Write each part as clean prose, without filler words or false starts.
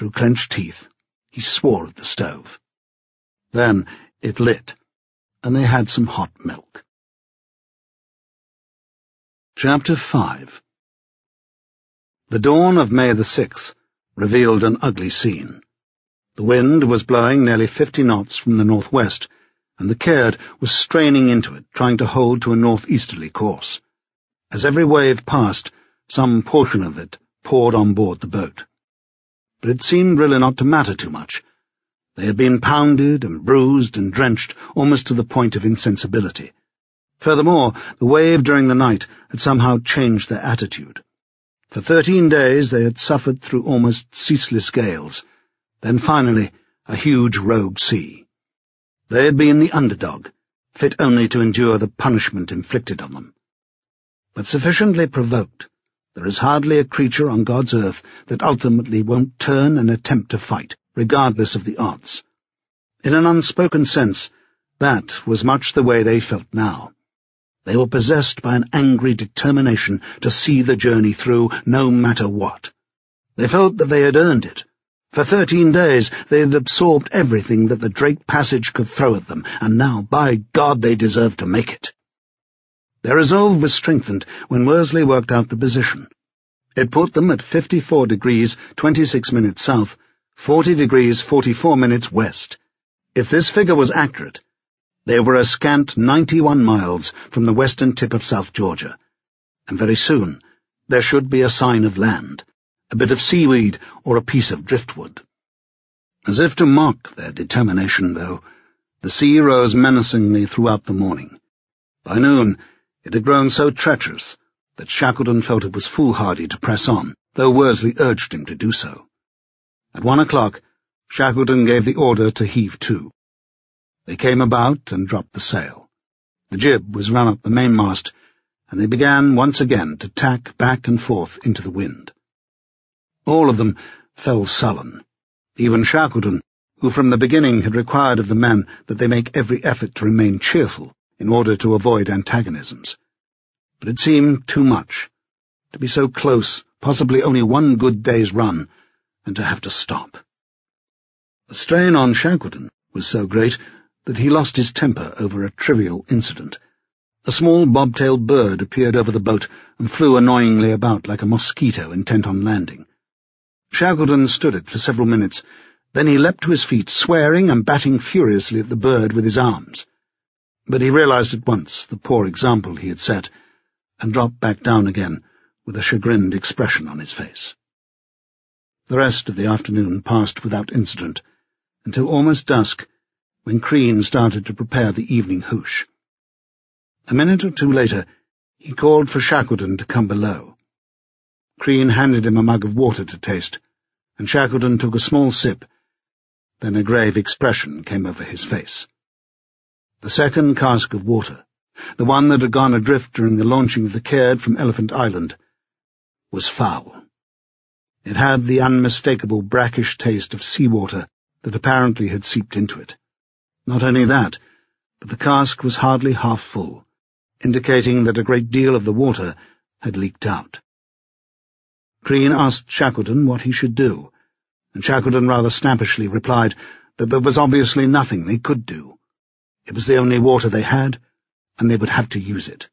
through clenched teeth, he swore at the stove. Then it lit, and they had some hot milk. Chapter 5. The dawn of May the 6th revealed an ugly scene. The wind was blowing nearly 50 knots from the northwest, and the Caird was straining into it, trying to hold to a northeasterly course. As every wave passed, some portion of it poured on board the boat. But it seemed really not to matter too much. They had been pounded and bruised and drenched almost to the point of insensibility. Furthermore, the wave during the night had somehow changed their attitude. For 13 days they had suffered through almost ceaseless gales, then finally a huge rogue sea. They had been the underdog, fit only to endure the punishment inflicted on them. But sufficiently provoked, there is hardly a creature on God's earth that ultimately won't turn and attempt to fight, regardless of the odds. In an unspoken sense, that was much the way they felt now. They were possessed by an angry determination to see the journey through, no matter what. They felt that they had earned it. For 13 days they had absorbed everything that the Drake Passage could throw at them, and now, by God, they deserved to make it. Their resolve was strengthened when Worsley worked out the position. It put them at 54 degrees 26 minutes south, 40 degrees 44 minutes west. If this figure was accurate, they were a scant 91 miles from the western tip of South Georgia, and very soon there should be a sign of land, a bit of seaweed or a piece of driftwood. As if to mock their determination, though, the sea rose menacingly throughout the morning. By noon it had grown so treacherous that Shackleton felt it was foolhardy to press on, though Worsley urged him to do so. At 1 o'clock, Shackleton gave the order to heave to. They came about and dropped the sail. The jib was run up the mainmast, and they began once again to tack back and forth into the wind. All of them fell sullen, even Shackleton, who from the beginning had required of the men that they make every effort to remain cheerful in order to avoid antagonisms. But it seemed too much, to be so close, possibly only one good day's run, and to have to stop. The strain on Shackleton was so great that he lost his temper over a trivial incident. A small bobtailed bird appeared over the boat and flew annoyingly about like a mosquito intent on landing. Shackleton stood it for several minutes, then he leapt to his feet, swearing and batting furiously at the bird with his arms. But he realized at once the poor example he had set, and dropped back down again with a chagrined expression on his face. The rest of the afternoon passed without incident, until almost dusk, when Crean started to prepare the evening hoosh. A minute or two later, he called for Shackleton to come below. Crean handed him a mug of water to taste, and Shackleton took a small sip. Then a grave expression came over his face. The second cask of water, the one that had gone adrift during the launching of the Caird from Elephant Island, was foul. It had the unmistakable brackish taste of seawater that apparently had seeped into it. Not only that, but the cask was hardly half full, indicating that a great deal of the water had leaked out. Crean asked Shackleton what he should do, and Shackleton rather snappishly replied that there was obviously nothing they could do. It was the only water they had, and they would have to use it.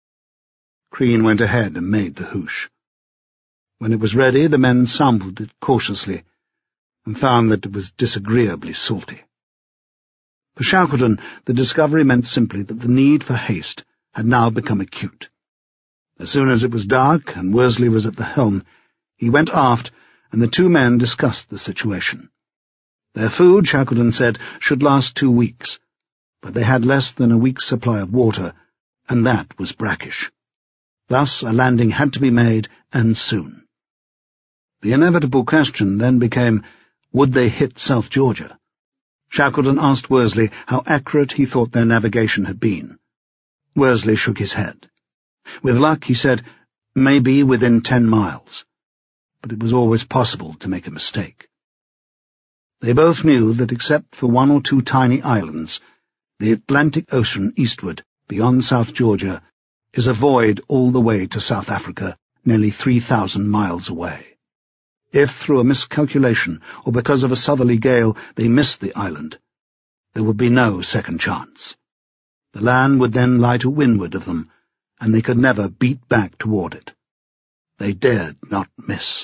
Crean went ahead and made the hoosh. When it was ready, the men sampled it cautiously, and found that it was disagreeably salty. For Shackleton, the discovery meant simply that the need for haste had now become acute. As soon as it was dark and Worsley was at the helm, he went aft, and the two men discussed the situation. Their food, Shackleton said, should last 2 weeks, but they had less than a week's supply of water, and that was brackish. Thus a landing had to be made, and soon. The inevitable question then became, would they hit South Georgia? Shackleton asked Worsley how accurate he thought their navigation had been. Worsley shook his head. With luck, he said, maybe within 10 miles. But it was always possible to make a mistake. They both knew that except for 1 or 2 tiny islands, the Atlantic Ocean eastward, beyond South Georgia, is a void all the way to South Africa, nearly 3,000 miles away. If, through a miscalculation or because of a southerly gale, they missed the island, there would be no second chance. The land would then lie to windward of them, and they could never beat back toward it. They dared not miss.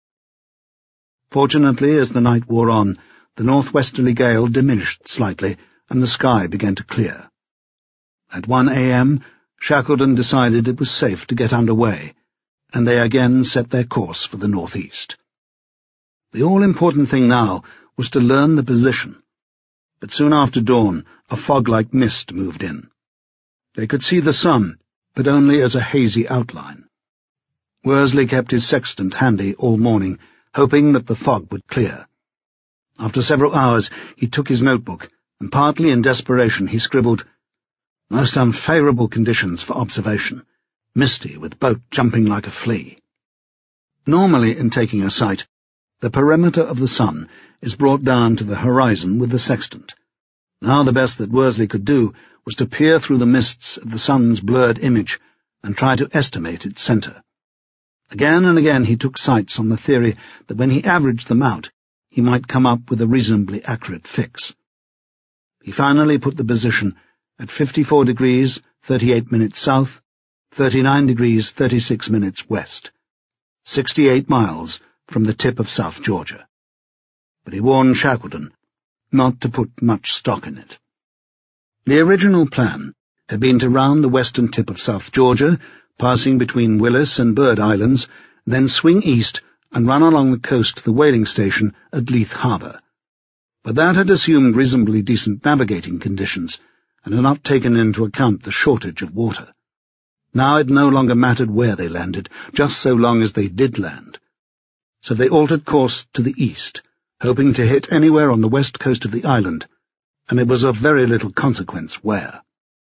Fortunately, as the night wore on, the northwesterly gale diminished slightly, and the sky began to clear. At 1 a.m., Shackleton decided it was safe to get under way, and they again set their course for the northeast. The all-important thing now was to learn the position. But soon after dawn, a fog-like mist moved in. They could see the sun, but only as a hazy outline. Worsley kept his sextant handy all morning, hoping that the fog would clear. After several hours, he took his notebook, and partly in desperation he scribbled, "Most unfavourable conditions for observation. Misty, with boat jumping like a flea." Normally, in taking a sight, the perimeter of the sun is brought down to the horizon with the sextant. Now the best that Worsley could do was to peer through the mists at the sun's blurred image and try to estimate its centre. Again and again he took sights on the theory that when he averaged them out, he might come up with a reasonably accurate fix. He finally put the position at 54 degrees, 38 minutes south, 39 degrees, 36 minutes west, 68 miles from the tip of South Georgia. But he warned Shackleton not to put much stock in it. The original plan had been to round the western tip of South Georgia, passing between Willis and Bird Islands, then swing east and run along the coast to the whaling station at Leith Harbour. But that had assumed reasonably decent navigating conditions, and had not taken into account the shortage of water. Now it no longer mattered where they landed, just so long as they did land. So they altered course to the east, hoping to hit anywhere on the west coast of the island, and it was of very little consequence where.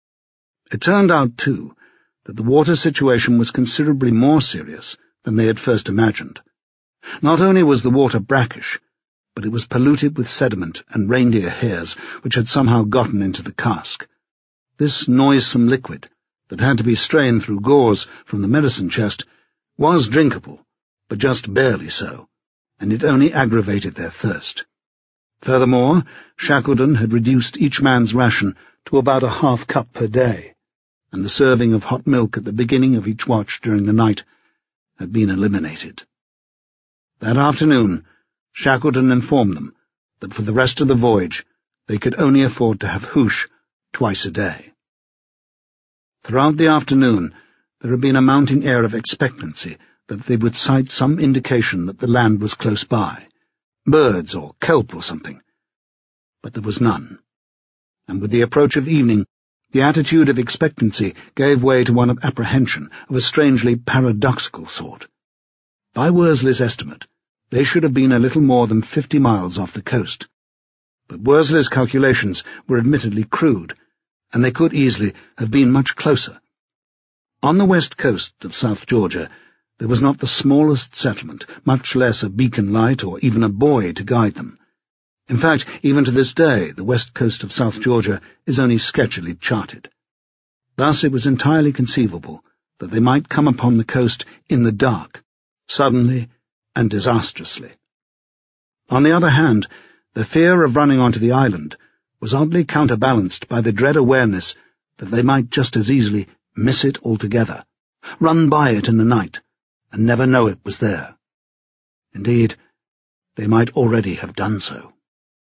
It turned out, too, that the water situation was considerably more serious than they had first imagined. Not only was the water brackish, but it was polluted with sediment and reindeer hairs which had somehow gotten into the cask. This noisome liquid, that had to be strained through gauze from the medicine chest, was drinkable, but just barely so, and it only aggravated their thirst. Furthermore, Shackleton had reduced each man's ration to about a half-cup per day, and the serving of hot milk at the beginning of each watch during the night had been eliminated. That afternoon, Shackleton informed them that for the rest of the voyage they could only afford to have hoosh twice a day. Throughout the afternoon there had been a mounting air of expectancy that they would sight some indication that the land was close by, birds or kelp or something. But there was none, and with the approach of evening the attitude of expectancy gave way to one of apprehension of a strangely paradoxical sort. By Worsley's estimate, they should have been a little more than 50 miles off the coast, but Worsley's calculations were admittedly crude, and they could easily have been much closer. On the west coast of South Georgia there was not the smallest settlement, much less a beacon light or even a buoy to guide them. In fact, even to this day, the west coast of South Georgia is only sketchily charted. Thus it was entirely conceivable that they might come upon the coast in the dark, suddenly and disastrously. On the other hand, the fear of running onto the island was oddly counterbalanced by the dread awareness that they might just as easily miss it altogether, run by it in the night, and never know it was there. Indeed, they might already have done so.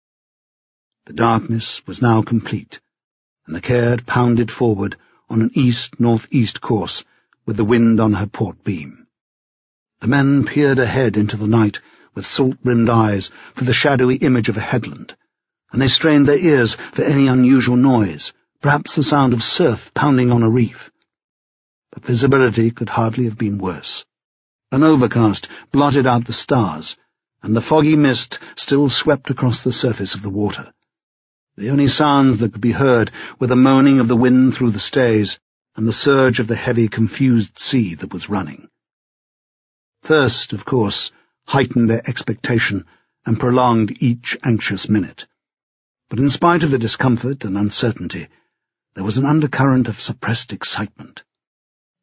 The darkness was now complete, and the Caird pounded forward on an east-northeast course with the wind on her port beam. The men peered ahead into the night with salt-rimmed eyes for the shadowy image of a headland, and they strained their ears for any unusual noise, perhaps the sound of surf pounding on a reef. But visibility could hardly have been worse. An overcast blotted out the stars, and the foggy mist still swept across the surface of the water. The only sounds that could be heard were the moaning of the wind through the stays and the surge of the heavy, confused sea that was running. Thirst, of course, heightened their expectation and prolonged each anxious minute. But in spite of the discomfort and uncertainty, there was an undercurrent of suppressed excitement.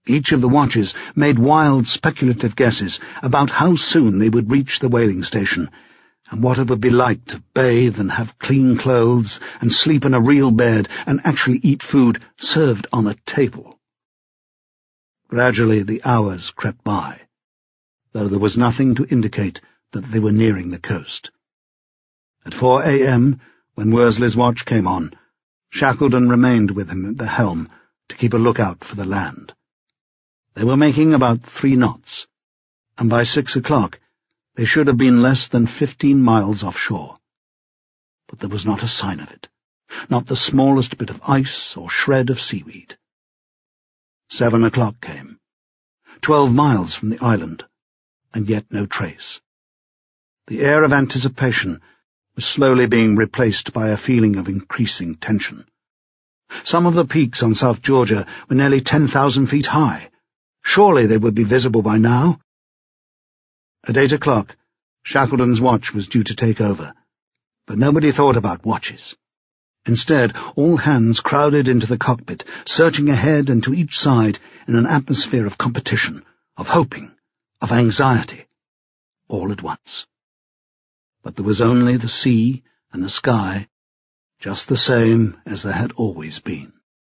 Each of the watches made wild speculative guesses about how soon they would reach the whaling station, and what it would be like to bathe and have clean clothes and sleep in a real bed and actually eat food served on a table. Gradually the hours crept by, though there was nothing to indicate that they were nearing the coast. At 4 a.m., when Worsley's watch came on, Shackleton remained with him at the helm to keep a lookout for the land. They were making about 3 knots, and by 6 o'clock they should have been less than 15 miles offshore. But there was not a sign of it, not the smallest bit of ice or shred of seaweed. 7 o'clock came, 12 miles from the island, and yet no trace. The air of anticipation was slowly being replaced by a feeling of increasing tension. Some of the peaks on South Georgia were nearly 10,000 feet high. Surely they would be visible by now. At 8 o'clock, Shackleton's watch was due to take over, but nobody thought about watches. Instead, all hands crowded into the cockpit, searching ahead and to each side in an atmosphere of competition, of hoping, of anxiety, all at once. But there was only the sea and the sky, just the same as there had always been.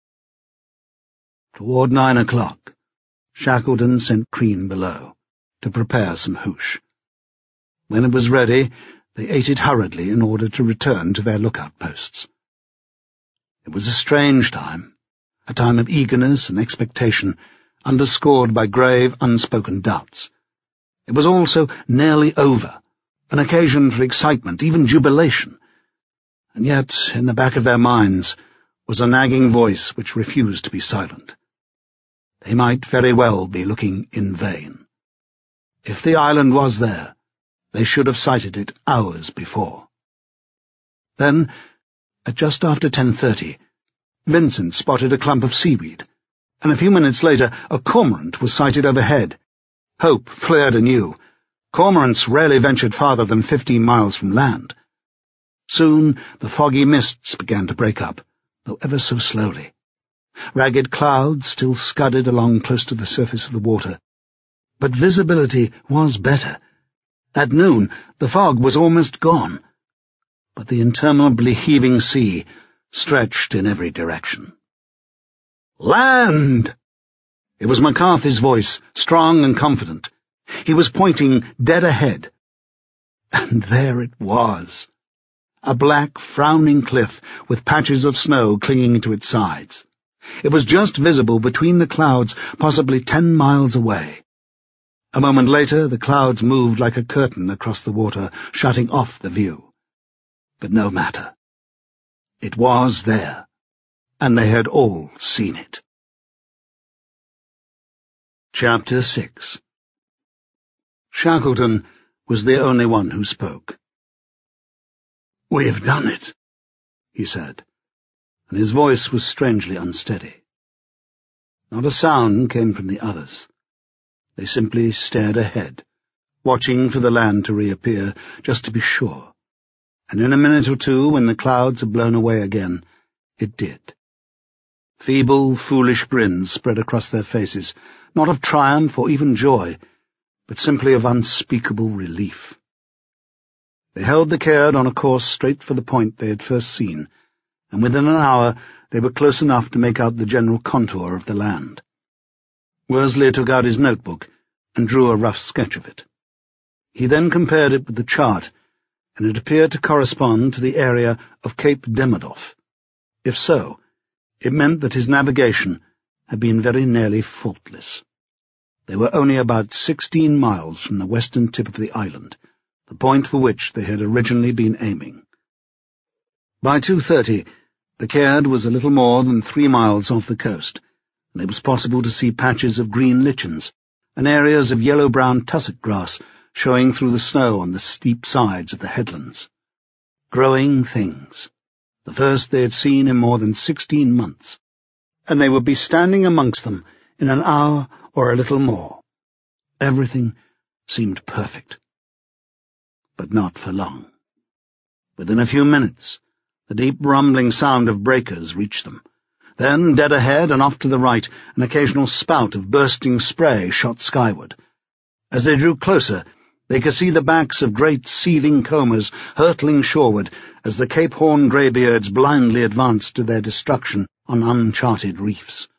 Toward 9 o'clock, Shackleton sent Crean below to prepare some hoosh. When it was ready, they ate it hurriedly in order to return to their lookout posts. It was a strange time, a time of eagerness and expectation, underscored by grave, unspoken doubts. It was also nearly over, an occasion for excitement, even jubilation. And yet, in the back of their minds, was a nagging voice which refused to be silent. They might very well be looking in vain. If the island was there, they should have sighted it hours before. Then, at just after 10:30, Vincent spotted a clump of seaweed, and a few minutes later a cormorant was sighted overhead. Hope flared anew. Cormorants rarely ventured farther than 15 miles from land. Soon the foggy mists began to break up, though ever so slowly. Ragged clouds still scudded along close to the surface of the water, but visibility was better. At noon the fog was almost gone, but the interminably heaving sea stretched in every direction. "Land!" It was McCarthy's voice, strong and confident. He was pointing dead ahead. And there it was, a black, frowning cliff with patches of snow clinging to its sides. It was just visible between the clouds, possibly 10 miles away. A moment later, the clouds moved like a curtain across the water, shutting off the view. But no matter. It was there, and they had all seen it. Chapter 6. Shackleton was the only one who spoke. "We've done it," he said, and his voice was strangely unsteady. Not a sound came from the others. They simply stared ahead, watching for the land to reappear, just to be sure. And in a minute or two, when the clouds had blown away again, it did. Feeble, foolish grins spread across their faces, not of triumph or even joy, but simply of unspeakable relief. They held the Caird on a course straight for the point they had first seen, and within an hour they were close enough to make out the general contour of the land. Worsley took out his notebook and drew a rough sketch of it. He then compared it with the chart, and it appeared to correspond to the area of Cape Demidov. If so, it meant that his navigation had been very nearly faultless. They were only about 16 miles from the western tip of the island, the point for which they had originally been aiming. By 2:30, the Caird was a little more than 3 miles off the coast, and it was possible to see patches of green lichens and areas of yellow-brown tussock grass showing through the snow on the steep sides of the headlands. Growing things, the first they had seen in more than 16 months, and they would be standing amongst them in an hour or a little more. Everything seemed perfect. But not for long. Within a few minutes, the deep rumbling sound of breakers reached them. Then, dead ahead and off to the right, an occasional spout of bursting spray shot skyward. As they drew closer, they could see the backs of great seething combers hurtling shoreward as the Cape Horn greybeards blindly advanced to their destruction on uncharted reefs.